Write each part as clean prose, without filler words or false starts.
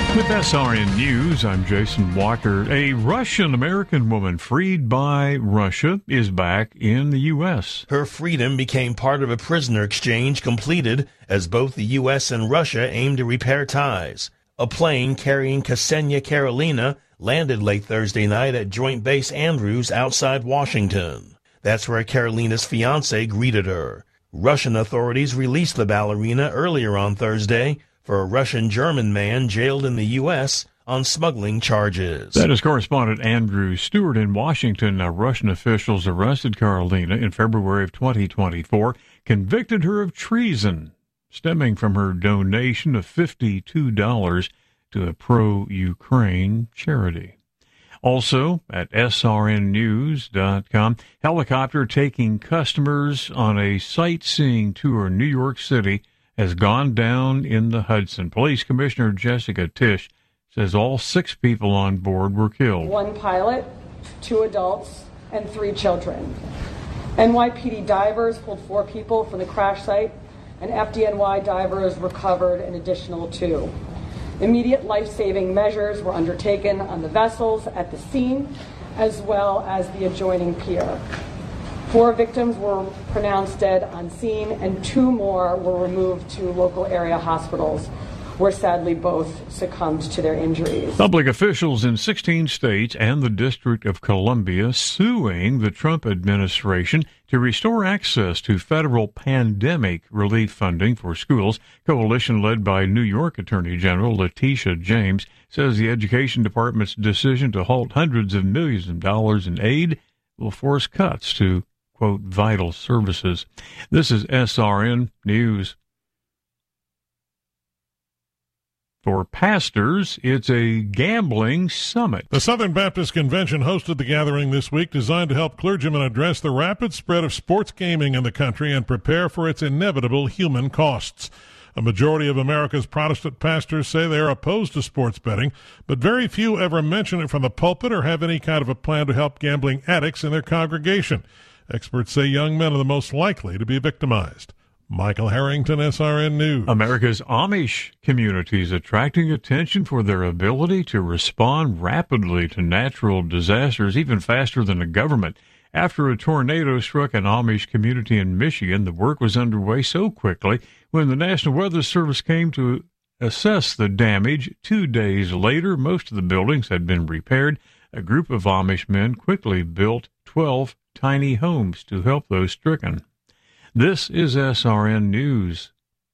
With SRN News, I'm Jason Walker. A Russian-American woman freed by Russia is back in the U.S. Her freedom became part of a prisoner exchange completed as both the U.S. and Russia aimed to repair ties. A plane carrying Ksenia Karelina landed late Thursday night at Joint Base Andrews outside Washington. That's where Karelina's fiancé greeted her. Russian authorities released the ballerina earlier on Thursday for a Russian-German man jailed in the U.S. on smuggling charges. That is correspondent Andrew Stewart in Washington. Now, Russian officials arrested Karelina in February of 2024, convicted her of treason, stemming from her donation of $52 to a pro-Ukraine charity. Also, at srnnews.com, helicopter taking customers on a sightseeing tour in New York City has gone down in the Hudson. Police Commissioner Jessica Tisch says all 6 people on board were killed. 1 pilot, 2 adults, and 3 children. NYPD divers pulled 4 people from the crash site, and FDNY divers recovered an additional 2. Immediate life-saving measures were undertaken on the vessels at the scene, as well as the adjoining pier. 4 victims were pronounced dead on scene, and 2 more were removed to local area hospitals, where sadly both succumbed to their injuries. Public officials in 16 states and the District of Columbia suing the Trump administration to restore access to federal pandemic relief funding for schools. Coalition led by New York Attorney General Letitia James says the Education Department's decision to halt hundreds of millions of dollars in aid will force cuts to, quote, vital services. This is SRN News. For pastors, it's a gambling summit. The Southern Baptist Convention hosted the gathering this week designed to help clergymen address the rapid spread of sports gaming in the country and prepare for its inevitable human costs. A majority of America's Protestant pastors say they are opposed to sports betting, but very few ever mention it from the pulpit or have any kind of a plan to help gambling addicts in their congregation. Experts say young men are the most likely to be victimized. Michael Harrington, SRN News. America's Amish communities attracting attention for their ability to respond rapidly to natural disasters, even faster than the government. After a tornado struck an Amish community in Michigan, the work was underway so quickly when the National Weather Service came to assess the damage. 2 days later, most of the buildings had been repaired. A group of Amish men quickly built 12 tiny homes to help those stricken. This is SRN News.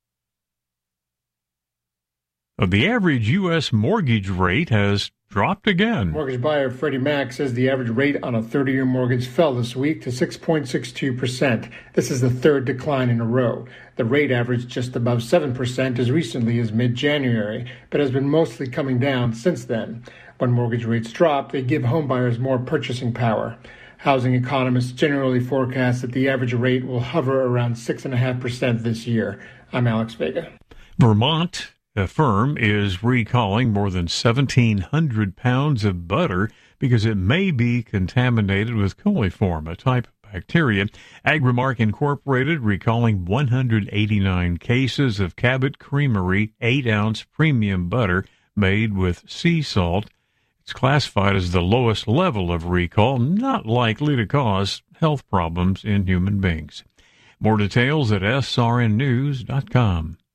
The average U.S. mortgage rate has dropped again. Mortgage buyer Freddie Mac says the average rate on a 30-year mortgage fell this week to 6.62%. This is the 3rd decline in a row. The rate averaged just above 7% as recently as mid-January, but has been mostly coming down since then. When mortgage rates drop, they give homebuyers more purchasing power. Housing economists generally forecast that the average rate will hover around 6.5% this year. I'm Alex Vega. Vermont, a firm, is recalling more than 1,700 pounds of butter because it may be contaminated with coliform, a type of bacteria. Agrimark Incorporated recalling 189 cases of Cabot Creamery 8-ounce premium butter made with sea salt. It's classified as the lowest level of recall, not likely to cause health problems in human beings. More details at srnnews.com.